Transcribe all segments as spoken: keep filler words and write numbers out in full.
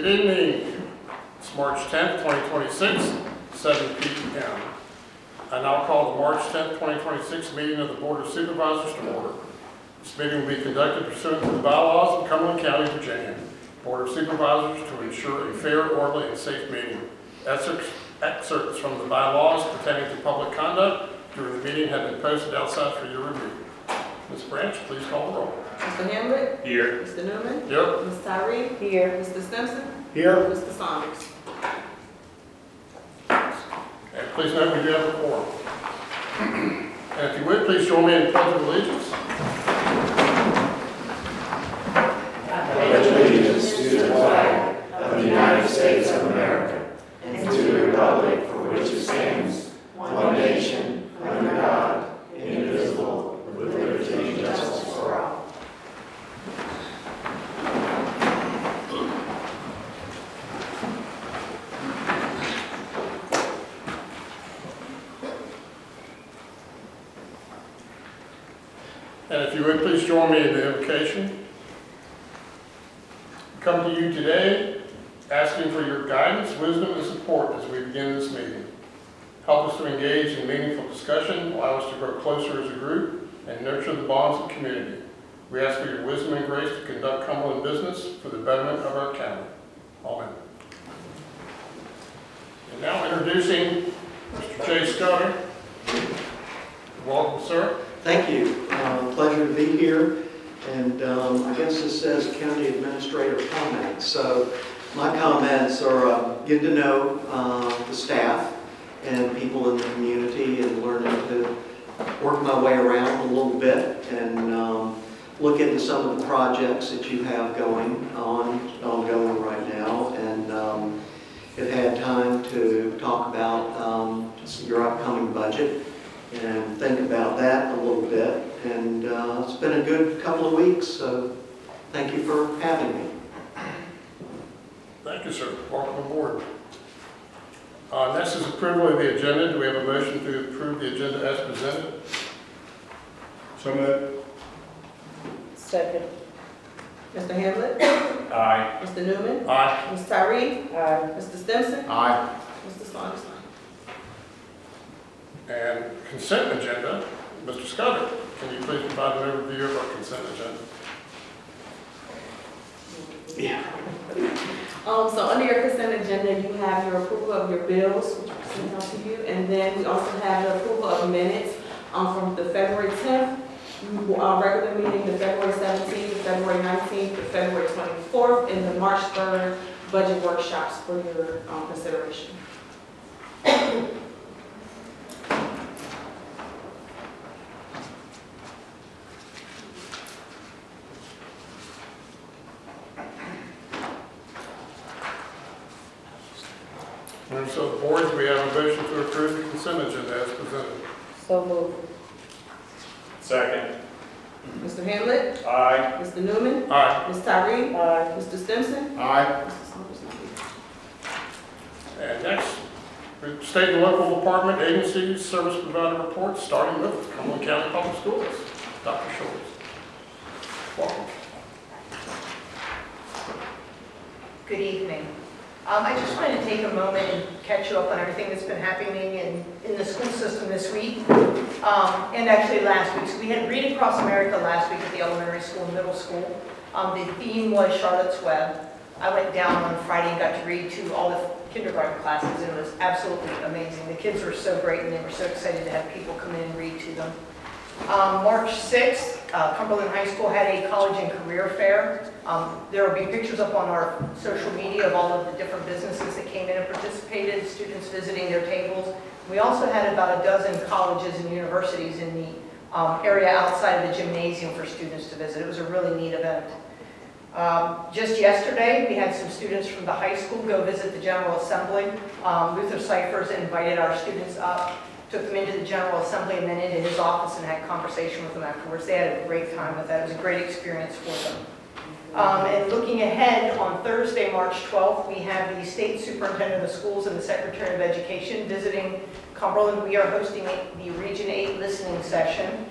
Good evening. It's March tenth, twenty twenty-six, seven p m I now call the March tenth, twenty twenty-six meeting of the Board of Supervisors to order. This meeting will be conducted pursuant to the bylaws of Cumberland County, Virginia. Board of Supervisors to ensure a fair, orderly, and safe meeting. Excerpts, excerpts from the bylaws pertaining to public conduct during the meeting have been posted outside for your review. Miz Branch, please call the roll. Mister Hamlet? Here. Mister Newman? Here. Miz Tyree? Here. Mister Simpson? Here. Mister Saunders? And please note we do have a quorum. And if you would, please join me in the Pledge of Allegiance. I pledge allegiance to the flag of the United States of America and to the republic for which it stands, one nation, under God, indivisible, with liberty and justice for all. And if you would, please join me in the invocation. I come to you today asking for your guidance, wisdom, and support as we begin this meeting. Help us to engage in meaningful discussion, allow us to grow closer as a group, and nurture the bonds of community. We ask for your wisdom and grace to conduct Cumberland business for the betterment of our county. Amen. And now introducing Mister Jay Scudder. Welcome, sir. Thank you. Uh, pleasure to be here. And um, I guess this says County Administrator comments. So my comments are uh, get to know uh, the staff and people in the community and learning to work my way around a little bit and um, look into some of the projects that you have going on, ongoing right now. And um, have had time to talk about um, your upcoming budget and think about that a little bit. And uh, it's been a good couple of weeks, so thank you for having me. Thank you, sir. Welcome aboard. Uh, next is approval of the agenda. Do we have a motion to approve the agenda as presented? So moved. Second. Mister Hamlet? Aye. Mister Newman? Aye. Miz Tyree? Aye. Mister Simpson? Aye. Mister Saunders? And consent agenda. Mister Scudder, can you please provide an overview of our consent agenda? Yeah. Um, so under your consent agenda, you have your approval of your bills, which are sent out to you, and then we also have the approval of minutes um, from the February tenth uh, regular meeting, the February seventeenth, the February nineteenth, the February twenty-fourth, and the March third budget workshops for your um, consideration. And so the board, do we have a motion to approve the consent agenda as presented? So moved. Second. Mister Hamlet? Aye. Mister Newman? Aye. Miz Tyree? Aye. Mister Simpson? Aye. Mister Saunders? And next, state and local department, agencies, service provider reports, starting with Cumberland County Public Schools. Doctor Schultz. Welcome. Good evening. Um, I just wanted to take a moment and catch you up on everything that's been happening in, in the school system this week, um, and actually last week. So we had Read Across America last week at the elementary school and middle school. Um, the theme was Charlotte's Web. I went down on Friday and got to read to all the kindergarten classes, and it was absolutely amazing. The kids were so great, and they were so excited to have people come in and read to them. Um, March sixth, uh, Cumberland High School had a college and career fair. Um, there will be pictures up on our social media of all of the different businesses that came in and participated, students visiting their tables. We also had about a dozen colleges and universities in the um, area outside of the gymnasium for students to visit. It was a really neat event. Um, just yesterday, we had some students from the high school go visit the General Assembly. Um, Luther Cyphers invited our students up, took them into the General Assembly and then into his office and had a conversation with them afterwards. They had a great time with that. It was a great experience for them. Um, and looking ahead, on Thursday, March twelfth, we have the State Superintendent of Schools and the Secretary of Education visiting Cumberland. We are hosting the Region eight listening session.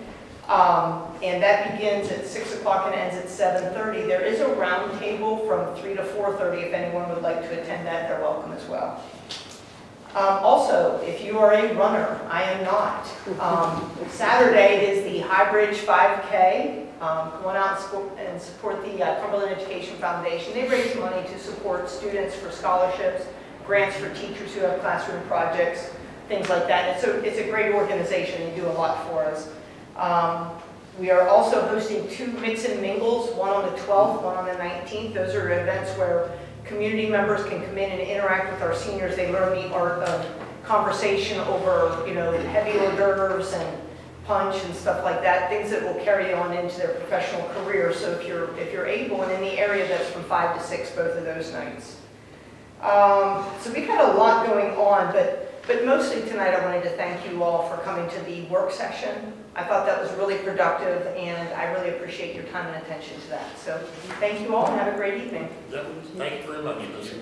Um, and that begins at six o'clock and ends at seven thirty. There is a round table from three to four thirty. If anyone would like to attend that, they're welcome as well. Um, also, if you are a runner, I am not. Um, Saturday is the High Bridge five K. Um, go on out and support, and support the uh, Cumberland Education Foundation. They raise money to support students for scholarships, grants for teachers who have classroom projects, things like that. And it's a, it's a great organization. They do a lot for us. Um, we are also hosting two mix and mingles, one on the twelfth, one on the nineteenth. Those are events where community members can come in and interact with our seniors. They learn the art of conversation over, you know, heavy hors d'oeuvres and punch and stuff like that, things that will carry on into their professional career. So if you're if you're able and in the area, that's from five to six both of those nights. Um, so we've had a lot going on, but but mostly tonight I wanted to thank you all for coming to the work session. I thought that was really productive, and I really appreciate your time and attention to that. So thank you all, and have a great evening. Yep, thank you very much, Missy.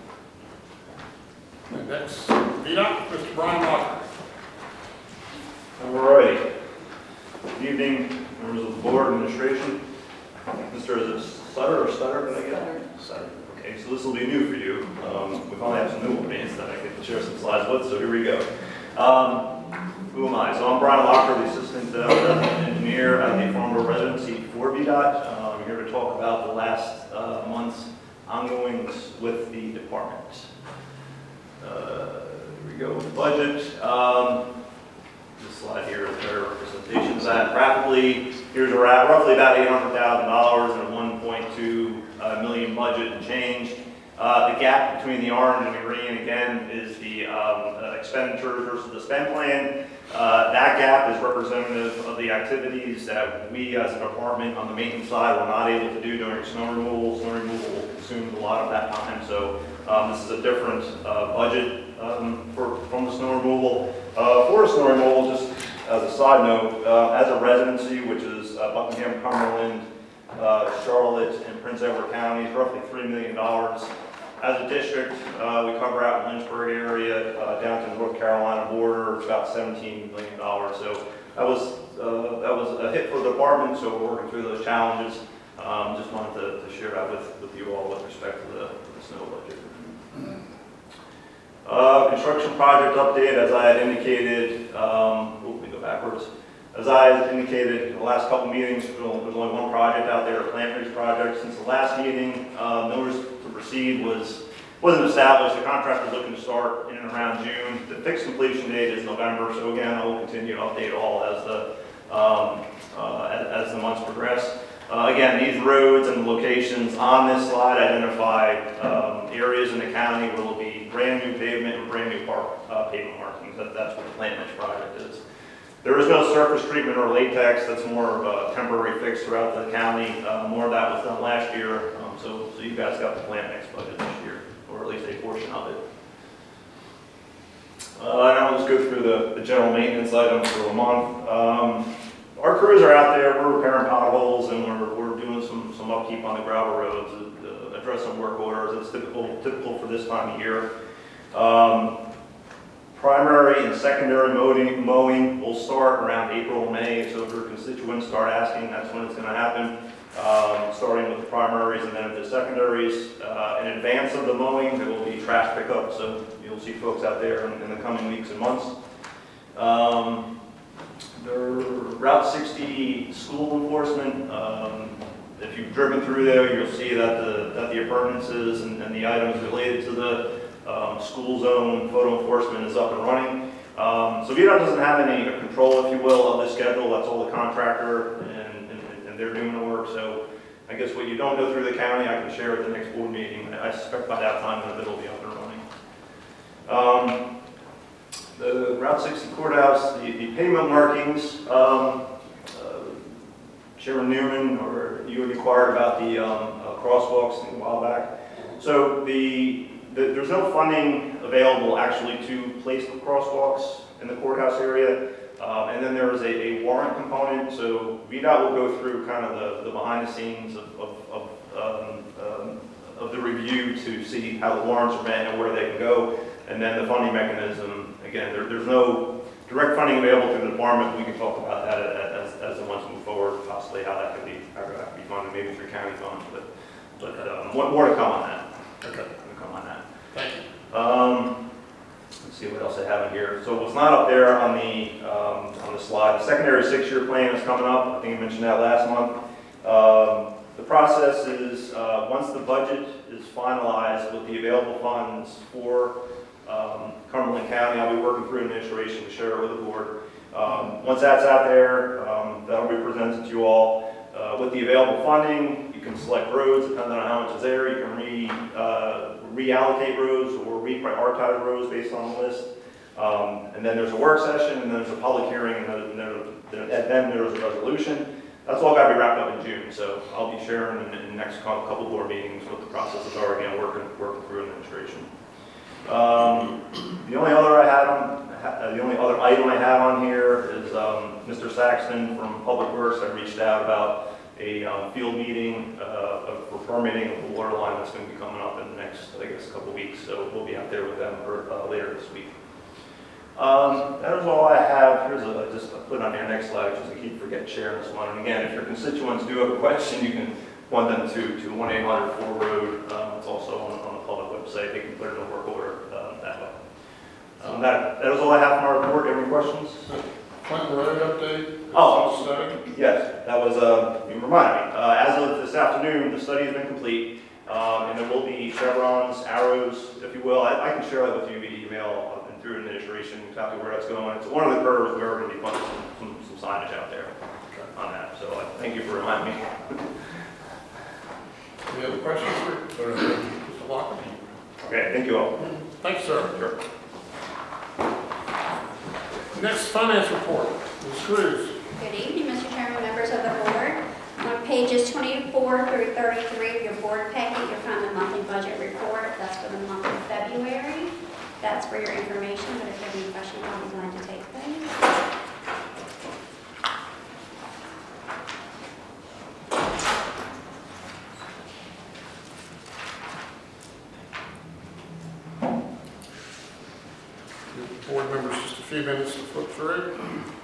And next, V DOT, Mister Brian Locker. All righty. Good evening, members of the board, administration. Mister Is it Sutter or Stutter, did I get? Sutter. Okay, so this will be new for you. Um, we finally have some new audience that I can share some slides with, so here we go. Um, who am I? So I'm Brian Locker, the assistant uh, resident engineer at the Farmville Residency for V DOT. Um, I'm here to talk about the last uh, month's ongoings with the department. Uh, here we go with the budget. Um, This slide here is better representation of that. Graphically, here's a roughly about eight hundred thousand dollars and a one point two uh, million budget and change. Uh, the gap between the orange and the green, again, is the um, uh, expenditures versus the spend plan. Uh, that gap is representative of the activities that we as a department on the maintenance side were not able to do during snow removal. Snow removal consumed a lot of that time, so um, this is a different uh, budget um, for, from the snow removal. Uh, for snow removal, just as a side note, uh, as a residency, which is uh, Buckingham, Cumberland, uh, Charlotte, and Prince Edward counties, roughly three million dollars. As a district, uh, we cover out in Lynchburg area, uh, down to the North Carolina border, it's about seventeen million dollars. So that was, uh, that was a hit for the department, so we're working through those challenges. Um, just wanted to, to share that with, with you all with respect to the, the snow budget. Uh, construction project update, as I had indicated, um, oh, let me go backwards. As I had indicated in the last couple meetings, there's only one project out there, a plant bridge project. Since the last meeting, uh, notice to proceed was, wasn't established. The contractor is looking to start in and around June. The fixed completion date is November, so again, I will continue to update all as the, um, uh, as, as the months progress. Uh, again, these roads and the locations on this slide identify um, areas in the county where there will be brand new pavement and brand new park, uh, pavement markings. That, that's what the plant bridge project is. There is no surface treatment or latex. That's more of a temporary fix throughout the county. Uh, more of that was done last year, um, so, so you guys got the plant mix budget this year, or at least a portion of it. Uh, and I'll just go through the, the general maintenance items for a month. Um, our crews are out there. We're repairing potholes and we're, we're doing some, some upkeep on the gravel roads, uh, addressing work orders. It's typical, typical for this time of year. Um, Primary and secondary mowing, mowing will start around April, May, so if your constituents start asking, that's when it's going to happen, um, starting with the primaries and then the secondaries. Uh, in advance of the mowing, there will be trash pickup, so you'll see folks out there in, in the coming weeks and months. Um, the Route sixty school enforcement, um, if you've driven through there, you'll see that the, that the appurtenances and, and the items related to the Um, school zone photo enforcement is up and running. Um, so V DOT doesn't have any control, if you will, of the schedule. That's all the contractor, and, and, and they're doing the work. So I guess what you don't know through the county, I can share at the next board meeting. I suspect by that time that it'll be up and running. Um, the Route sixty courthouse, the, the pavement markings, um, uh, Chairman Newman, or you had inquired about the um, uh, crosswalks a while back. So the There's no funding available actually to place the crosswalks in the courthouse area. Um, and then there is a, a warrant component. So V DOT will go through kind of the, the behind the scenes of, of, of, um, um, of the review to see how the warrants are met and where they can go. And then the funding mechanism, again, there, there's no direct funding available through the department. We can talk about that as, as, as the ones move forward, possibly how that could be, how that could be funded, maybe through county funds, but, but, uh, more, more to come on that. Okay, More to come on that. thank you. Um, let's see what else I have in here. So what's not up there on the, um, on the slide, the secondary six-year plan is coming up. I think I mentioned that last month. Um, the process is, uh, once the budget is finalized with the available funds for, um, Cumberland County, I'll be working through administration to share it with the board. Um, once that's out there, um, that'll be presented to you all. Uh, with the available funding, you can select roads depending on how much is there. You can re, uh, reallocate roads or reprioritize roads based on the list. Um, and then there's a work session, and then there's a public hearing, and then, there, and then there's a resolution. That's all got to be wrapped up in June. So I'll be sharing in, in the next couple, couple board meetings what the process is already and working, working through administration. Um, the only other I had on, uh, the only other item I have on here is um, Mister Saxton from Public Works had reached out about a um, field meeting uh, for permitting of the water line that's going to be coming up in the next, I guess, couple weeks. So we'll be out there with them for, uh, later this week. Um, that is all I have. Here's a, just a put on your next slide, just to keep forgetting sharing this one. And again, if your constituents do have a question, you can point them to, to one eight hundred four road. Um, it's also on, on the public website. They can put it in a work order uh, that way. Um, that, that is all I have from our report. Any questions? Clinton Road update? Oh. Study? Yes, that was, uh, you reminded me. Uh, as of this afternoon, the study has been complete, um, and there will be chevrons, arrows, if you will. I, I can share that with you via email and through administration, exactly where that's going. It's one of the curves where we're going to be putting some, some, some signage out there on that. So uh, thank you for reminding me. Any other questions for or, uh, Mister Lockwood? Okay, thank you all. Thanks, sir. Sure. Next, finance report. Miz Cruz. Good evening, Mister Chairman, members of the board. On pages twenty-four through thirty-three of your board packet, you'll find the monthly budget report. That's for the month of February. That's for your information, but if you have any questions, I'll be glad to take them. Board members, just a few minutes to flip through.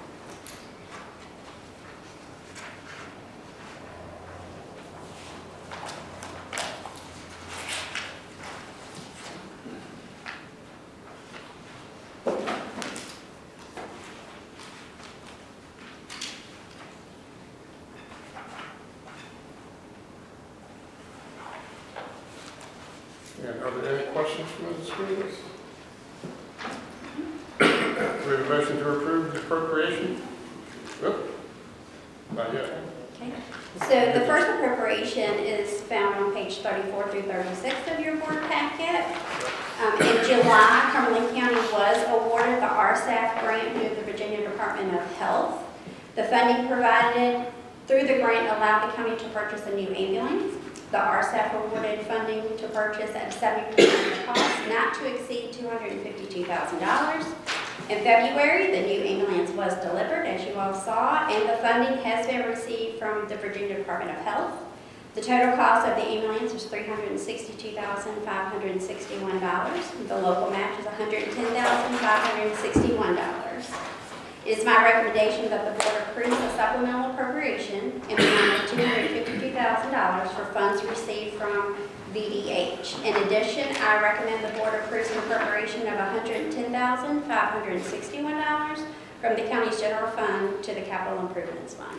And are there any questions from the speakers? Do we have a motion to approve the appropriation? Oop, not yet. Okay. So the first appropriation is found on page thirty-four through thirty-six of your board packet. Um, in July, Cumberland County was awarded the R S A F grant through the Virginia Department of Health. The funding provided through the grant allowed the county to purchase a new ambulance. The R S A F awarded funding to purchase at seventy percent of the cost, not to exceed two hundred fifty-two thousand dollars. In February, the new ambulance was delivered, as you all saw, and the funding has been received from the Virginia Department of Health. The total cost of the ambulance is three hundred sixty-two thousand five hundred sixty-one dollars. The local match is one hundred ten thousand five hundred sixty-one dollars. It is my recommendation that the board approves a supplemental appropriation in the amount of two hundred fifty-two thousand dollars for funds received from V D H. In addition, I recommend the board approves an appropriation of one hundred ten thousand five hundred sixty-one dollars from the county's general fund to the capital improvements fund.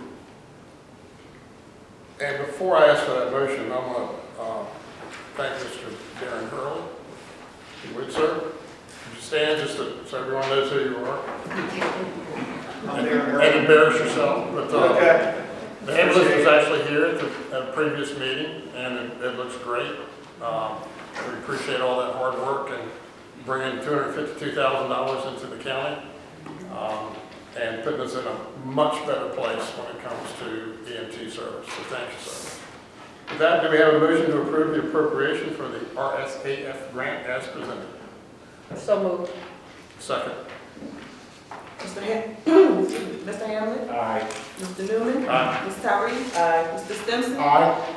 And before I ask for that motion, I want to uh, thank Mister Darren Hurley. You would, sir? Would you stand just to, so everyone knows who you are? I'm Darren Hurley. And embarrass yourself. But, uh, Okay. the ambulance was actually here at the, at a previous meeting, and it, it looks great. Um, we appreciate all that hard work and bringing two hundred fifty-two thousand dollars into the county um, and putting us in a much better place when it comes to E M T service. So thank you, sir. With that, do we have a motion to approve the appropriation for the R S A F grant as presented? So moved. Second. Mister Ham, Mister Hamlin? Aye. Mister Newman? Aye. Miz Tyree? Aye. Mister Stimson? Aye.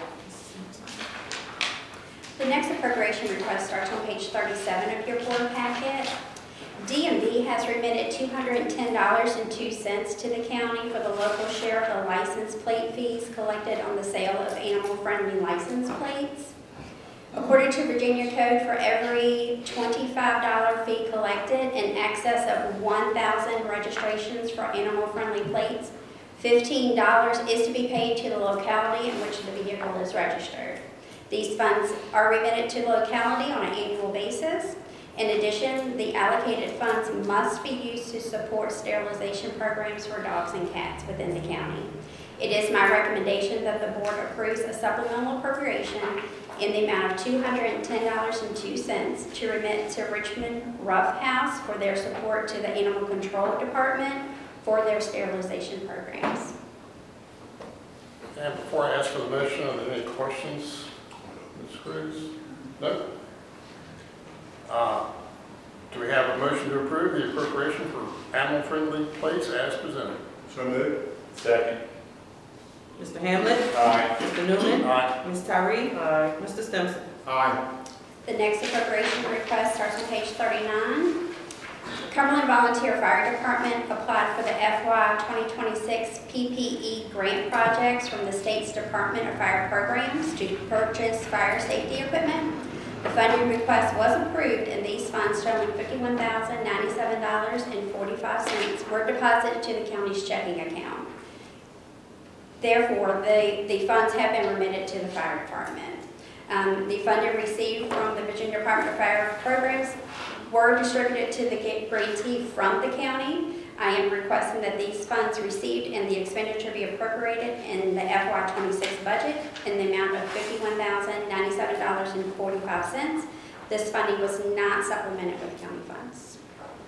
The next appropriation request starts on page thirty-seven of your board packet. D M V has remitted two hundred ten dollars and two cents to the county for the local share of the license plate fees collected on the sale of animal-friendly license plates. According to Virginia code, for every twenty-five dollar fee collected in excess of one thousand registrations for animal-friendly plates, fifteen dollars is to be paid to the locality in which the vehicle is registered. These funds are remitted to the locality on an annual basis. In addition, the allocated funds must be used to support sterilization programs for dogs and cats within the county. It is my recommendation that the board approves a supplemental appropriation in the amount of two hundred ten dollars and two cents to remit to Richmond Rough House for their support to the Animal Control Department for their sterilization programs. And before I ask for the motion, are there any questions, Miz Cruz? No? Uh, do we have a motion to approve the appropriation for animal-friendly plates as presented? So moved. Second. Mister Hamlet? Aye. Mister Newman? Aye. Miz Tyree? Aye. Mister Stimson? Aye. The next appropriation request starts on page thirty-nine. Cumberland Volunteer Fire Department applied for the F Y twenty twenty-six P P E grant projects from the state's Department of Fire Programs to purchase fire safety equipment. The funding request was approved, and these funds totaling fifty-one thousand ninety-seven dollars and forty-five cents were deposited to the county's checking account. Therefore, the, the funds have been remitted to the fire department. Um, the funding received from the Virginia Department of Fire Programs were distributed to the grantee from the county. I am requesting that these funds received and the expenditure be appropriated in the F Y twenty-six budget in the amount of fifty-one thousand ninety-seven dollars and forty-five cents. This funding was not supplemented with county funds.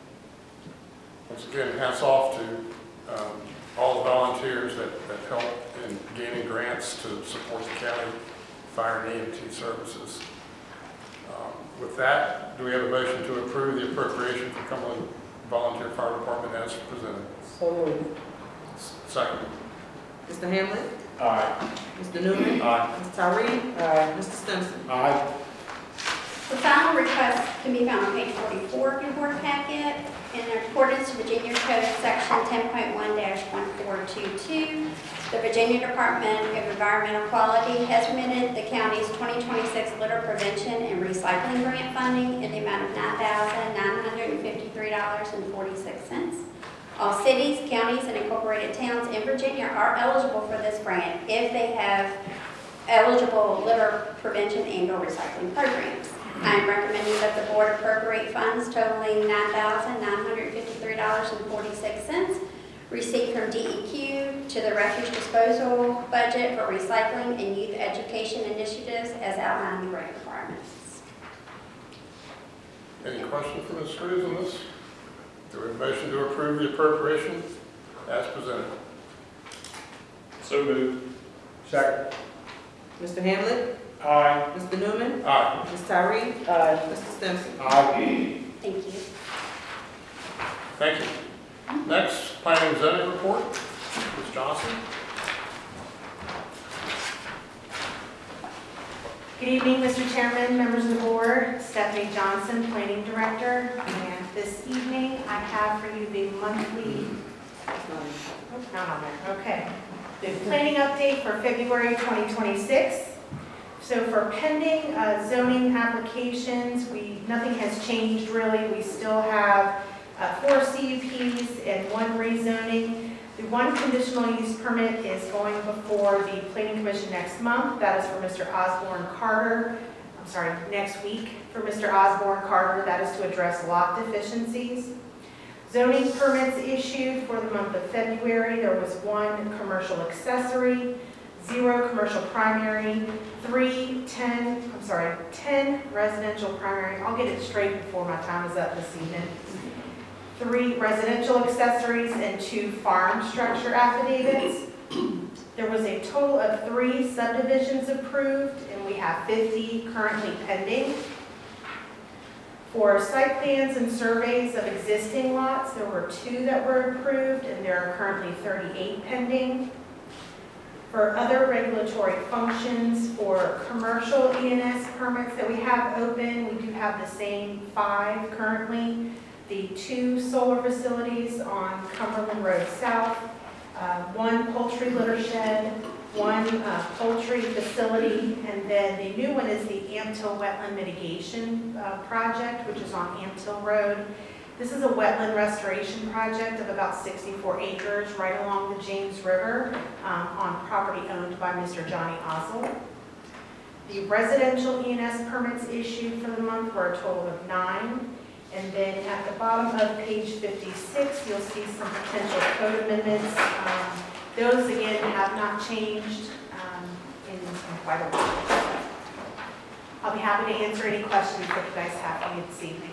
Once again, hats off to um, all the volunteers that, that help in gaining grants to support the county fire and E M T services. Um, with that, do we have a motion to approve the appropriation for Cumberland Volunteer Fire Department as presented? So moved. S- Second. Mister Hamlet? Aye. Mister Newman? Aye. Miz Tyree? Aye. Mister Stimson? Aye. The final request can be found on page forty-four of your board packet. In accordance to Virginia Code Section ten point one dash one four two two, the Virginia Department of Environmental Quality has remitted the county's twenty twenty-six litter prevention and recycling grant funding in the amount of nine thousand nine hundred fifty-three dollars and forty-six cents. All cities, counties, and incorporated towns in Virginia are eligible for this grant if they have eligible litter prevention and or recycling programs. I am recommending that the board appropriate funds totaling nine thousand nine hundred fifty-three dollars and forty-six cents received from D E Q to the refuse disposal budget for recycling and youth education initiatives as outlined in the grant requirements. Any questions from Miz Cruz on this? Do we have a motion to approve the appropriation as presented? So moved. Second. Mister Hamlet? Aye. Mister Newman? Aye. Miz Tyree? Aye. Mister Stimson? Aye. Thank you. Thank you. Next, planning and zoning report. Miz Johnson. Good evening, Mister Chairman, members of the board, Stephanie Johnson, Planning Director, and this evening I have for you the monthly, oh, not on there, okay, the planning update for February twenty twenty-six. So for pending uh, zoning applications, we nothing has changed really. We still have uh, four C U Ps and one rezoning. The one conditional use permit is going before the Planning Commission next month. That is for Mister Osborne Carter. I'm sorry, next week for Mister Osborne Carter. That is to address lot deficiencies. Zoning permits issued for the month of February. There was one commercial accessory, zero commercial primary, three, ten, I'm sorry, ten residential primary. I'll get it straight before my time is up this evening. Three residential accessories and two farm structure affidavits. There was a total of three subdivisions approved, and we have fifty currently pending. For site plans and surveys of existing lots, there were two that were approved, and there are currently thirty-eight pending. For other regulatory functions, for commercial E N S permits that we have open, we do have the same five currently. the two solar facilities on Cumberland Road South, uh, one poultry litter shed, one uh, poultry facility, and then the new one is the Amtil Wetland Mitigation uh, Project, which is on Amtil Road. This is a wetland restoration project of about sixty-four acres right along the James River um, on property owned by Mister Johnny Osel. The residential E and S permits issued for the month were a total of nine. And then at the bottom of page fifty-six, you'll see some potential code amendments. Um, Those, again, have not changed um, in in quite a while. I'll be happy to answer any questions that you guys have for me this evening.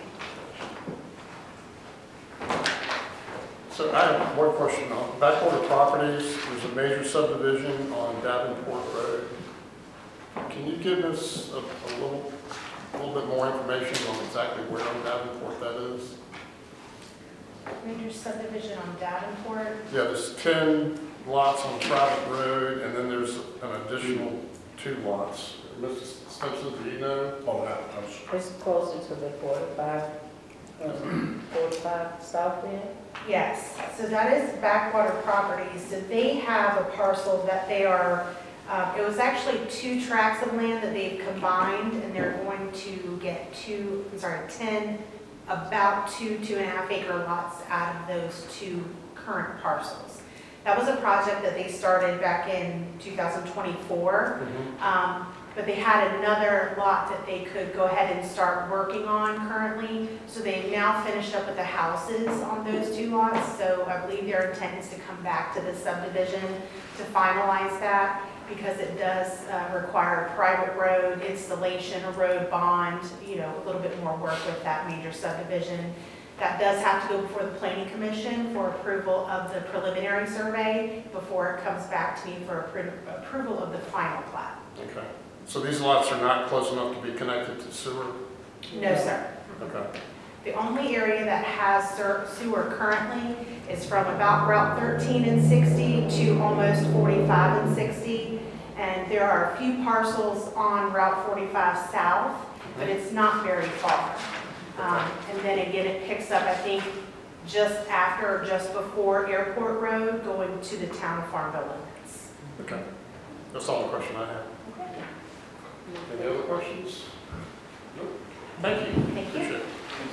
So I have one question on Backwater Properties. There's a major subdivision on Davenport Road. Can you give us a, a little, a little bit more information on exactly where on Davenport that is? Major subdivision on Davenport. Yeah, there's ten lots on a private road, and then there's an additional two lots. Mister Stimson, do you know? Oh, that, I'm sorry. It's closer to the forty-five, um, forty-five south end. Yes, so that is Backwater Properties. So they have a parcel that they are, uh, it was actually two tracts of land that they've combined, and they're going to get two, I'm sorry, ten, about two, two and a half acre lots out of those two current parcels. That was a project that they started back in two thousand twenty-four. Mm-hmm. Um, but they had another lot that they could go ahead and start working on currently. So they've now finished up with the houses on those two lots. So I believe their intent is to come back to the subdivision to finalize that, because it does uh, require a private road installation, a road bond, you know, a little bit more work with that major subdivision. That does have to go before the Planning Commission for approval of the preliminary survey before it comes back to me for appro- approval of the final plat. Okay. So these lots are not close enough to be connected to sewer? No, sir. Okay. The only area that has ser- sewer currently is from about Route thirteen and sixty to almost forty-five and sixty. And there are a few parcels on Route forty-five south, but it's not very far. Um, and then again, it picks up, I think, just after or just before Airport Road going to the town of Farmville limits. Okay. That's all the question I have. Any other questions? Nope. Thank you. Thank you. Appreciate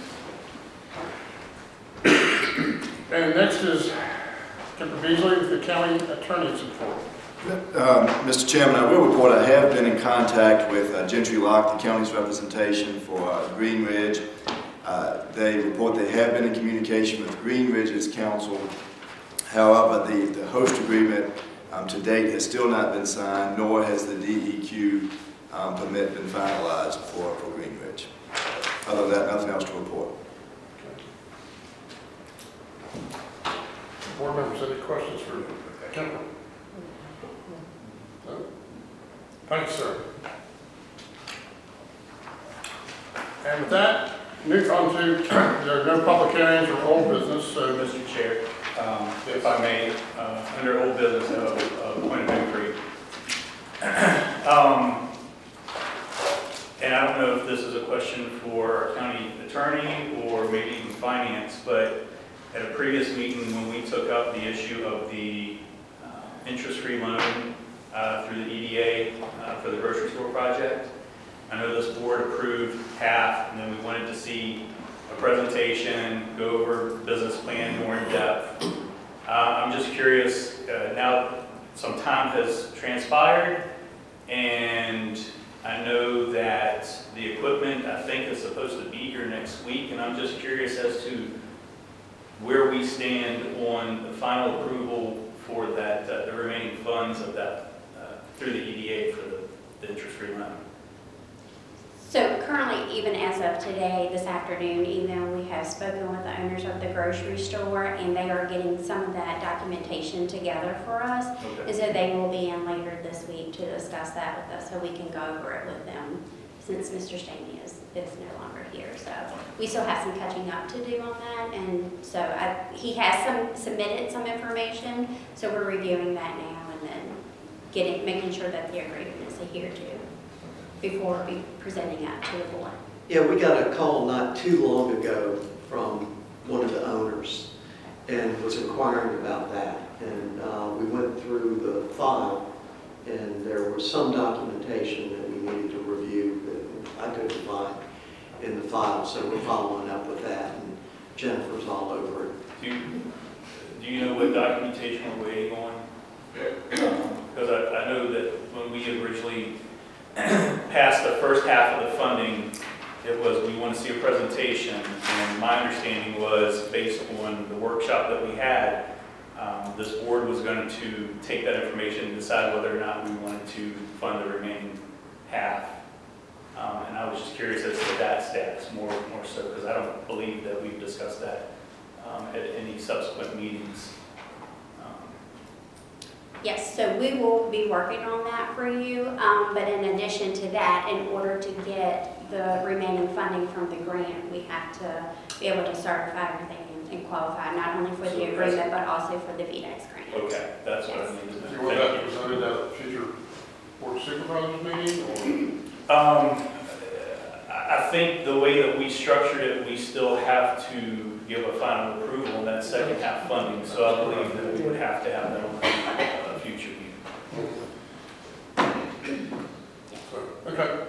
it. And next is Kemper Beasley with the county attorney's report. Uh, Mister Chairman, I will report I have been in contact with uh, Gentry Lock, the county's representation for uh, Green Ridge. Uh, they report they have been in communication with Green Ridge's council. However, the, the host agreement um, to date has still not been signed, nor has the D E Q um, permit been finalized for, for Green Ridge. Other than that, nothing else to report. Okay. Board members, any questions for Kemper? No? Thank you, sir. And with that, move on to, there are no public hearings or old business, so So, Mister Chair, um, if I may, uh, under old business, I have a, a point of inquiry. um, and I don't know if this is a question for our county attorney or maybe even finance, but at a previous meeting when we took up the issue of the uh, interest-free loan uh, through the E D A uh, for the grocery store project, I know this board approved half, and then we wanted to see a presentation, go over the business plan more in depth. Uh, I'm just curious, uh, now some time has transpired, and I know that the equipment, I think, is supposed to be here next week, and I'm just curious as to where we stand on the final approval for that, uh, the remaining funds of that, uh, through the E D A for the, the interest-free loan. So currently, even as of today, this afternoon, even we have spoken with the owners of the grocery store, and they are getting some of that documentation together for us. Okay. And so they will be in later this week to discuss that with us, so we can go over it with them, since Mister Staney is, is no longer here. So we still have some catching up to do on that, and so I, he has some submitted some information, so we're reviewing that now and then getting, making sure that the agreement is adhered to before we presenting that to the board. Yeah, we got a call not too long ago from one of the owners and was inquiring about that. And uh, we went through the file, and there was some documentation that we needed to review that I couldn't find in the file, so we're following up with that, and Jennifer's all over it. Do you, do you know what documentation we're waiting on? Because I, I know that when we originally passed the first half of the funding, it was, we want to see a presentation, and my understanding was, based on the workshop that we had, um, this board was going to take that information and decide whether or not we wanted to fund the remaining half. Um, and I was just curious as to that status, more, more so, because I don't believe that we've discussed that um, at any subsequent meetings. Um, Yes, so we will be working on that for you, um, but in addition to that, in order to get the remaining funding from the grant, we have to be able to certify everything and, and qualify, not only for the agreement, but also for the V DEX grant. Okay, that's what I needed to Do know. you want that Thank you. presented at a future board of supervisors meeting, Um, I I think the way that we structured it, we still have to give a final approval on that second half funding, so I believe that we would have to have that on a future meeting. or? Okay.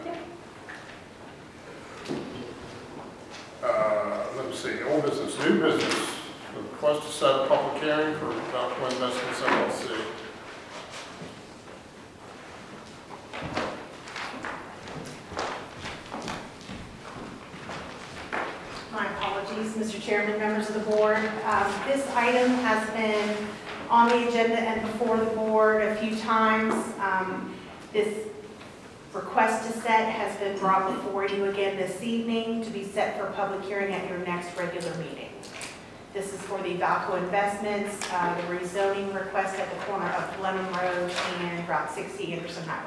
Uh, let me see, old business, new business, request to set a public hearing for Valco Investments L L C. My apologies, Mister Chairman, members of the board. Um, This item has been on the agenda and before the board a few times. Um, This request to set has been brought before you again this evening to be set for public hearing at your next regular meeting. This is for the Valco Investments, uh, the rezoning request at the corner of Lemon Road and Route sixty Anderson Highway.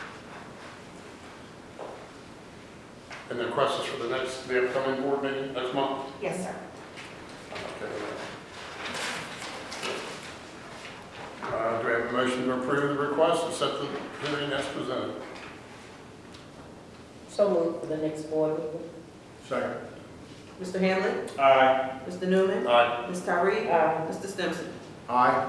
And the request is for the next, the upcoming board meeting next month? Yes, sir. Okay. Uh, do we have a motion to approve the request and set the hearing as presented? So moved for the next board meeting. Second. Mister Hamlin? Aye. Mister Newman? Aye. Miz Tyree? Aye. Mister Stimson? Aye.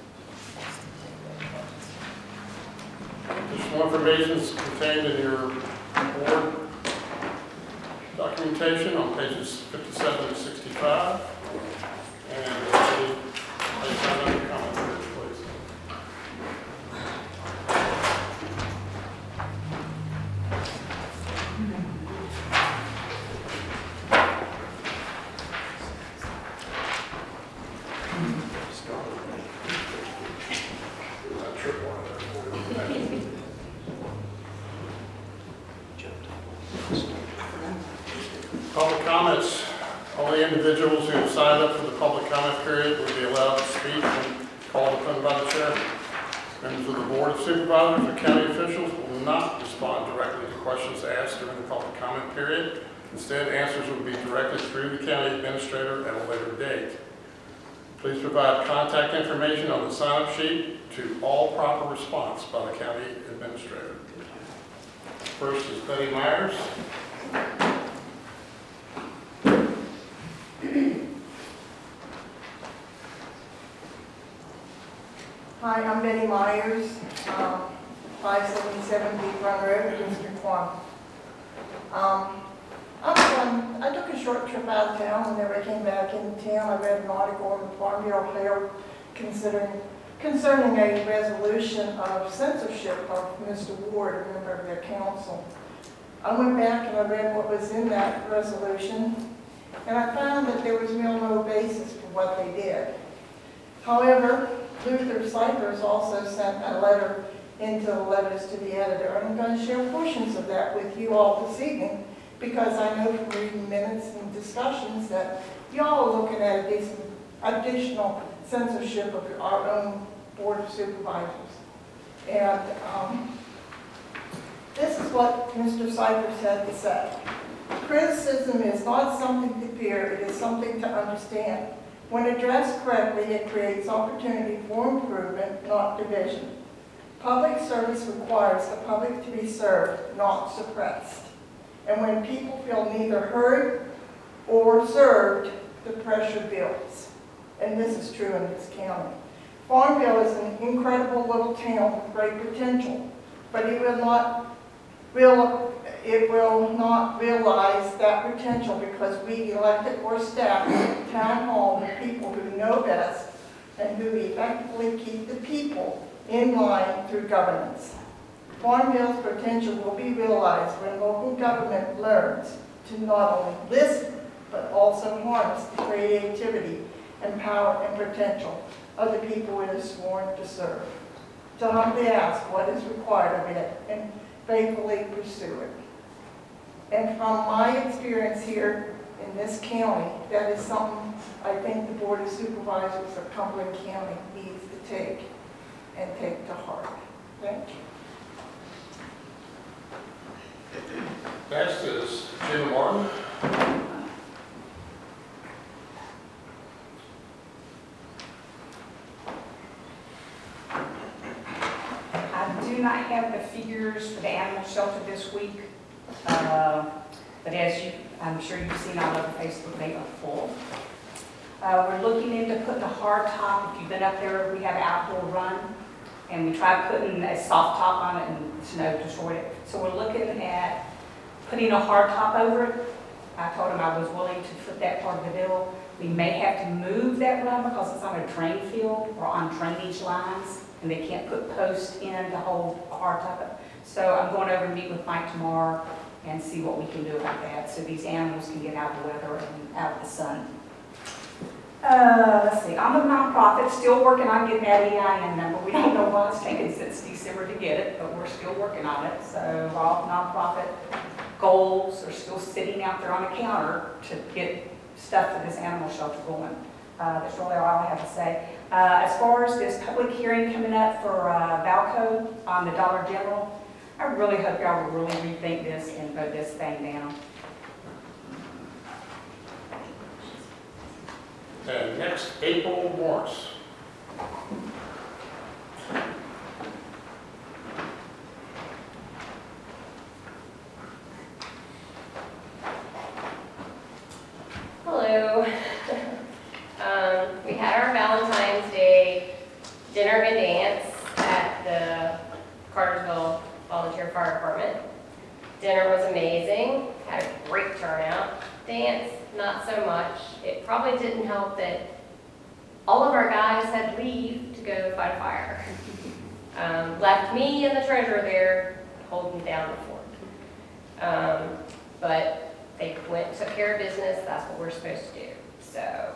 Additional information is contained in your board documentation on pages fifty-seven to sixty-five. And uh, please have any comment here, please. That trip one there. Public comments. Only individuals who have signed up for the public comment period will be allowed to speak when called upon by the chair. Members of the Board of Supervisors or county officials will not respond directly to questions asked during the public comment period. Instead, answers will be directed through the county administrator at a later date. Please provide contact information on the sign-up sheet to all proper response by the county administrator. First is Betty Myers. Hi, I'm Betty Myers, um, five seventy-seven Deep Run Road, District one. Um, I'm from, I took a short trip out of town. Whenever I came back into town, I read an article in the Farm Bureau Herald considering, concerning a resolution of censorship of Mister Ward, a member of their council. I went back and I read what was in that resolution, and I found that there was real no basis for what they did. However, Luther Cyphers also sent a letter into the letters to the editor, and I'm going to share portions of that with you all this evening, because I know from reading minutes and discussions that y'all are looking at addition- additional censorship of our own Board of Supervisors. And um, this is what Mister Cyphers had to say. Criticism is not something to fear, it is something to understand. When addressed correctly, it creates opportunity for improvement, not division. Public service requires the public to be served, not suppressed. And when people feel neither heard or served, the pressure builds. And this is true in this county. Farmville is an incredible little town with great potential, but it will not, will, it will not realize that potential because we elected or staff at the town hall with people who know best and who effectively keep the people in line through governance. Farmville's potential will be realized when local government learns to not only listen, but also harness the creativity and power and potential of the people it is sworn to serve. To humbly ask what is required of it and faithfully pursue it. And from my experience here in this county, that is something I think the Board of Supervisors of Cumberland County needs to take and take to heart. Thank you. Next is Jim Martin. I do not have the figures for the animal shelter this week, uh, but as you, I'm sure you've seen all over Facebook, they are full. Uh, we're looking into putting a hard top. If you've been up there, we have an outdoor run, and we tried putting a soft top on it and snow destroyed it. So we're looking at putting a hard top over it. I told him I was willing to foot that part of the bill. We may have to move that run because it's on a drain field or on drainage lines, and they can't put posts in to hold a hard top. So I'm going over to meet with Mike tomorrow and see what we can do about that so these animals can get out of the weather and out of the sun. Uh, let's see, I'm a nonprofit, still working on getting that E I N number. We don't know why it's taken since December to get it, but we're still working on it. So all nonprofit goals are still sitting out there on the counter to get stuff for this animal shelter going. Uh, that's really all I have to say. Uh, as far as this public hearing coming up for uh, Valco on the Dollar General, I really hope y'all will really rethink this and vote this thing down. And next, April Morris. Hello. um, we had our Valentine's Day dinner and dance at the Cartersville Volunteer Fire Department. Dinner was amazing, had a great turnout. Dance, not so much. It probably didn't help that all of our guys had to leave to go fight a fire. Um, left me and the treasurer there holding down the fort. Um, but they went and took care of business. That's what we're supposed to do. So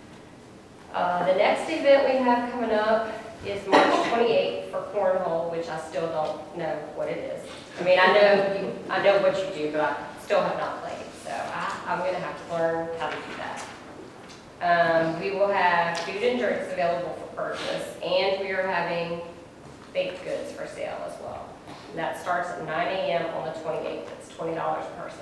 uh, the next event we have coming up is March twenty-eighth for cornhole, which I still don't know what it is. I mean, I know you, I know what you do, but I still have not played. So I, I'm going to have to learn how to do that. Um, we will have food and drinks available for purchase, and we are having baked goods for sale as well. And that starts at nine A M on the twenty-eighth. It's twenty dollars a person.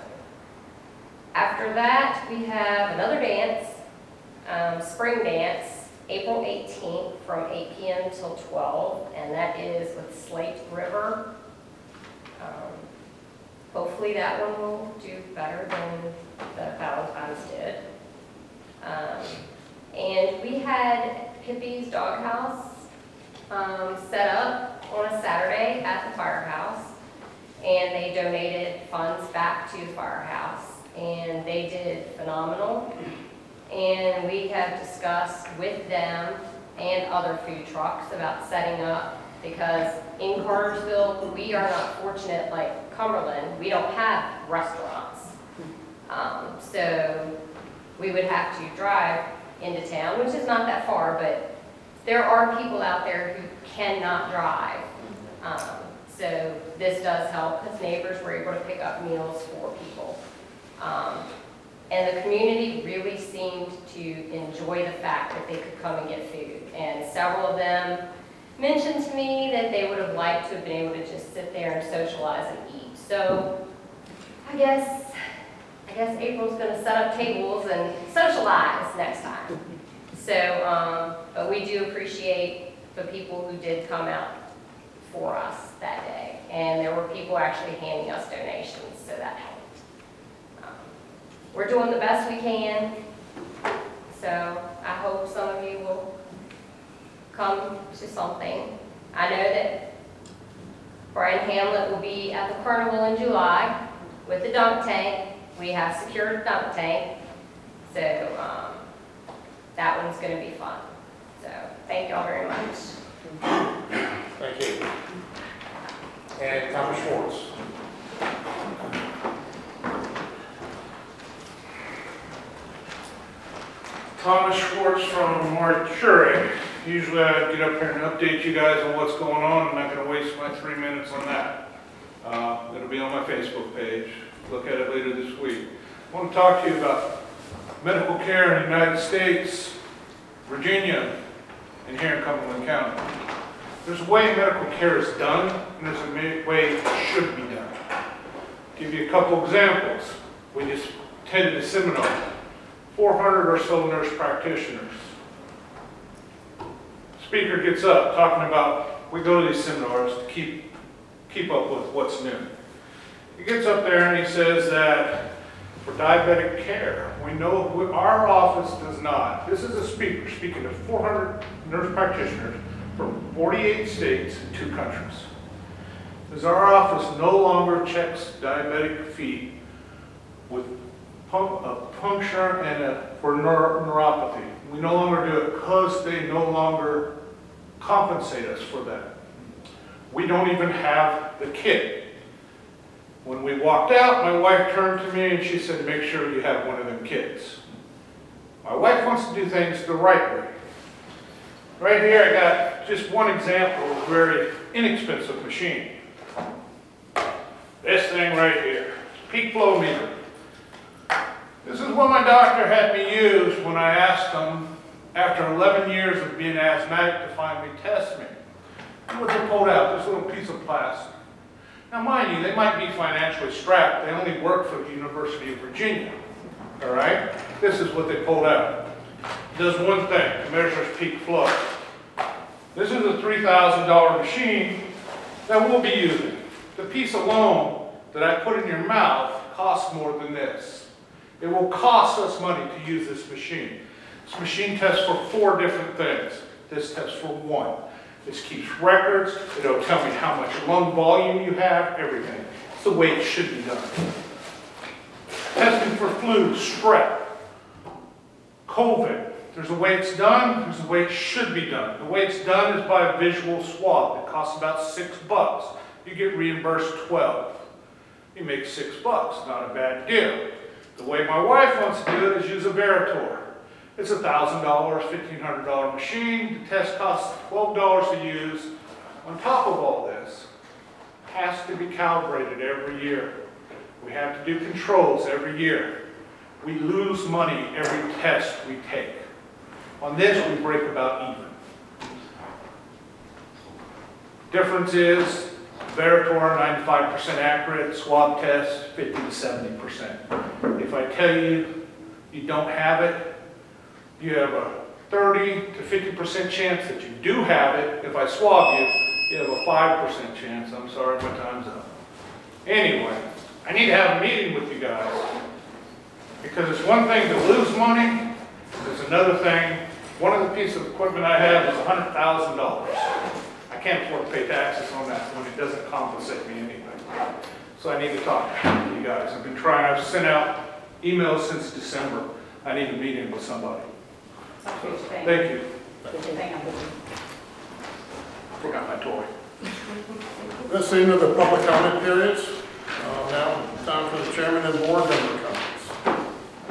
After that, we have another dance, um, spring dance, April eighteenth from eight P M till twelve, and that is with Slate River. Um, hopefully that one will do better than the Valentine's did. Um, and we had Pippi's Doghouse um, set up on a Saturday at the firehouse, and they donated funds back to the firehouse, and they did phenomenal. And we have discussed with them and other food trucks about setting up, because in Cartersville, we are not fortunate like Cumberland. We don't have restaurants. Um, so we would have to drive into town, which is not that far, but there are people out there who cannot drive. Um, so this does help, because neighbors were able to pick up meals for people. Um, And the community really seemed to enjoy the fact that they could come and get food. And several of them mentioned to me that they would have liked to have been able to just sit there and socialize and eat. So I guess, I guess April's gonna set up tables and socialize next time. So, um, but we do appreciate the people who did come out for us that day. And there were people actually handing us donations, so that helped. We're doing the best we can. So I hope some of you will come to something. I know that Brian Hamlet will be at the carnival in July with the dunk tank. We have secured dunk tank. So um, that one's going to be fun. So thank y'all very much. Thank you. And Thomas Schwartz. Thomas Schwartz from Marchury. Usually I get up here and update you guys on what's going on. I'm not going to waste my three minutes on that. Uh, it'll be on my Facebook page. Look at it later this week. I want to talk to you about medical care in the United States, Virginia, and here in Cumberland County. There's a way medical care is done, and there's a way it should be done. I'll give you a couple examples. We just attended a seminar. four hundred or so nurse practitioners. Speaker gets up talking about, we go to these seminars to keep, keep up with what's new. He gets up there and he says that for diabetic care, we know we, our office does not. This is a speaker speaking to four hundred nurse practitioners from forty-eight states and two countries. Says our office no longer checks diabetic feet with pump, a puncture and a, for neur, neuropathy. We no longer do it because they no longer compensate us for that. We don't even have the kit. When we walked out, my wife turned to me and she said, make sure you have one of them kits. My wife wants to do things the right way. Right here I got just one example of a very inexpensive machine. This thing right here, peak flow meter. This is what my doctor had me use when I asked him, after eleven years of being asthmatic, to finally test me. And what they pulled out, this little piece of plastic. Now mind you, they might be financially strapped. They only work for the University of Virginia. All right? This is what they pulled out. It does one thing, it measures peak flow. This is a three thousand dollar machine that we'll be using. The piece alone that I put in your mouth costs more than this. It will cost us money to use this machine. This machine tests for four different things. This tests for one. This keeps records. It'll tell me how much lung volume you have, everything. It's the way it should be done. Testing for flu, strep, COVID. There's a way it's done. There's a way it should be done. The way it's done is by a visual swab. It costs about six bucks. You get reimbursed twelve. You make six bucks. Not a bad deal. The way my wife wants to do it is use a Veritor. It's a one thousand dollars, fifteen hundred dollar machine. The test costs twelve dollars to use. On top of all this, it has to be calibrated every year. We have to do controls every year. We lose money every test we take. On this, we break about even. Difference is Veritor, ninety-five percent accurate, swab test, fifty to seventy percent. If I tell you you don't have it, you have a thirty to fifty percent chance that you do have it. If I swab you, you have a five percent chance. I'm sorry, my time's up. Anyway, I need to have a meeting with you guys. Because it's one thing to lose money, there's another thing. One of the pieces of equipment I have is one hundred thousand dollars. I can't afford to pay taxes on that when it doesn't compensate me anything. So I need to talk to you guys. I've been trying, I've sent out emails since December. I need a meeting with somebody. Thank you. Forgot my toy. This is the end of the public comment periods. Uh, now, time for the chairman and board member comments.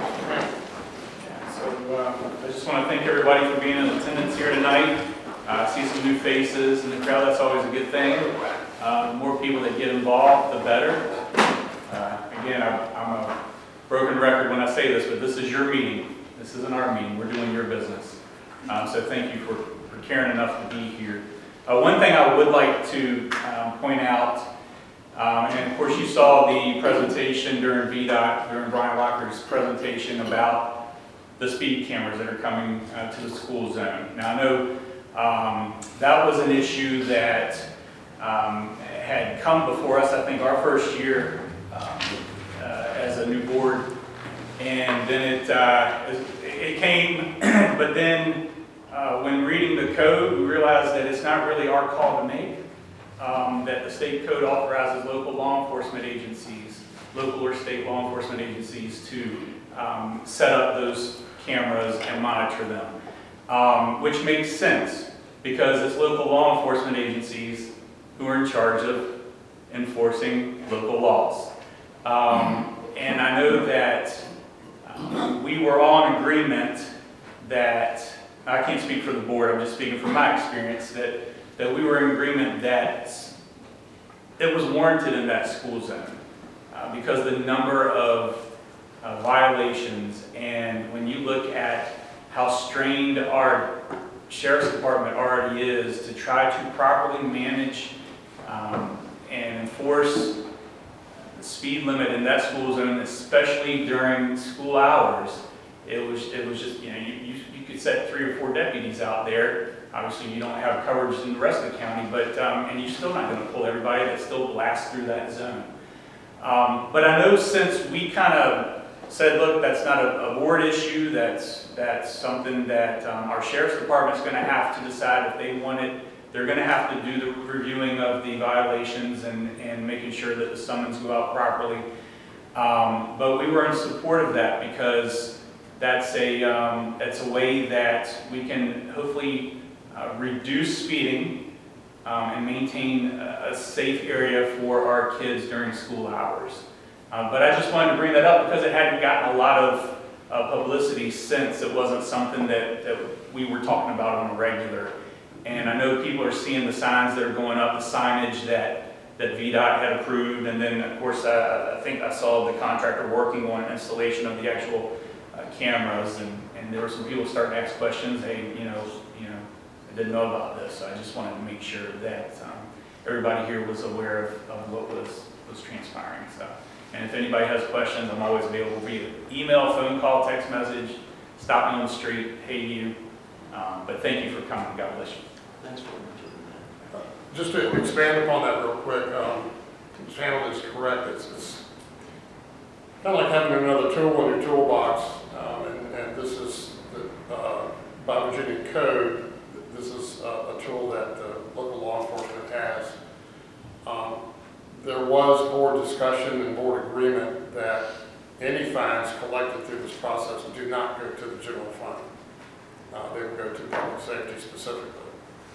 So uh, I just want to thank everybody for being in attendance here tonight. I uh, see some new faces in the crowd. That's always a good thing. Uh, the more people that get involved, the better. Uh, again, I'm, I'm a broken record when I say this, but this is your meeting. This isn't our meeting. We're doing your business. Um, so thank you for, for caring enough to be here. Uh, one thing I would like to um, point out, um, and of course you saw the presentation during V DOT, during Brian Locker's presentation about the speed cameras that are coming uh, to the school zone. Now I know um, that was an issue that um, had come before us, I think our first year um, uh, as a new board, and then it, uh, it came, but then uh, when reading the code, we realized that it's not really our call to make, um, that the state code authorizes local law enforcement agencies, local or state law enforcement agencies to um, set up those cameras and monitor them, um, which makes sense because it's local law enforcement agencies who are in charge of enforcing local laws. Um, and I know that um, we were all in agreement that, I can't speak for the board, I'm just speaking from my experience, that, that we were in agreement that it was warranted in that school zone uh, because the number of uh, violations, and when you look at how strained our sheriff's department already is to try to properly manage um, and enforce the speed limit in that school zone, especially during school hours, it was it was just, you know, you, you, you could set three or four deputies out there. Obviously, you don't have coverage in the rest of the county, but um, and you're still not going to pull everybody that still blasts through that zone. Um, but I know since we kind of said, look, that's not a, a board issue, that's, that's something that um, our sheriff's department's going to have to decide if they want it. They're going to have to do the reviewing of the violations and, and making sure that the summons go out properly. Um, but we were in support of that because that's a, um, that's a way that we can hopefully uh, reduce speeding um, and maintain a, a safe area for our kids during school hours. Uh, but I just wanted to bring that up because it hadn't gotten a lot of uh, publicity since it wasn't something that, that we were talking about on a regular. And I know people are seeing the signs that are going up, the signage that, that V DOT had approved, and then of course uh, I think I saw the contractor working on installation of the actual uh, cameras, and, and there were some people starting to ask questions. Hey, you know, you know, I didn't know about this, so I just wanted to make sure that um, everybody here was aware of, of what was, was transpiring. So. And if anybody has questions, I'm always available via email, phone call, text message, stop me on the street, hey you. Um, but thank you for coming. God bless you. Thanks for mentioning that. Uh, Just to expand upon that real quick, um, Channel is correct. It's, it's kind of like having another tool in your toolbox, um, and, and this is, the, uh, by Virginia code, this is a, a tool that the local law enforcement has. Um, There was board discussion and board agreement that any fines collected through this process do not go to the general fund. Uh, they will go to public safety specifically.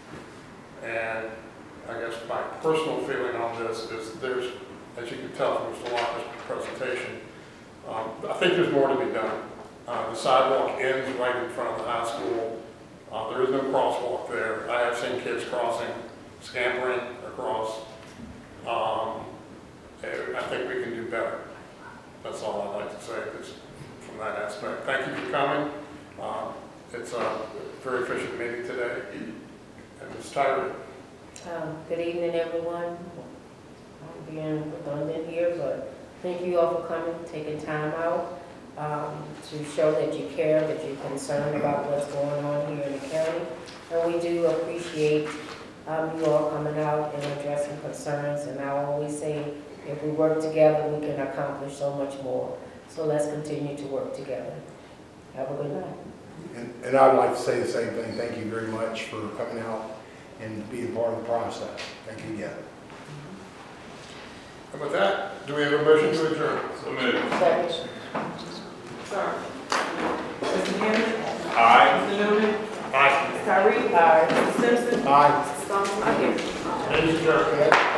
And I guess my personal feeling on this is there's, as you can tell from Mister Locke's presentation, um, I think there's more to be done. Uh, the sidewalk ends right in front of the high school. Uh, there is no crosswalk there. I have seen kids crossing, scampering across. Um, I think we can do better. That's all I'd like to say is from that aspect. Thank you for coming. Um, it's a very efficient meeting today. And Miz Tyree. Um, good evening, everyone. I'm being redundant here, but thank you all for coming, taking time out um, to show that you care, that you're concerned about what's going on here in the county. And we do appreciate Um, you all coming out and addressing concerns, and I always say, if we work together, we can accomplish so much more. So let's continue to work together. Have a good night. And, and I'd like to say the same thing. Thank you very much for coming out and being part of the process. Thank you again. And with that, do we have a motion to adjourn? So moved. Second. Sorry. Mister Hammond? Aye. Mister Newman? Aye. Miz Tyree? Aye. Mister Simpson? Aye. Mister Thompson? I hear. Ladies and gentlemen.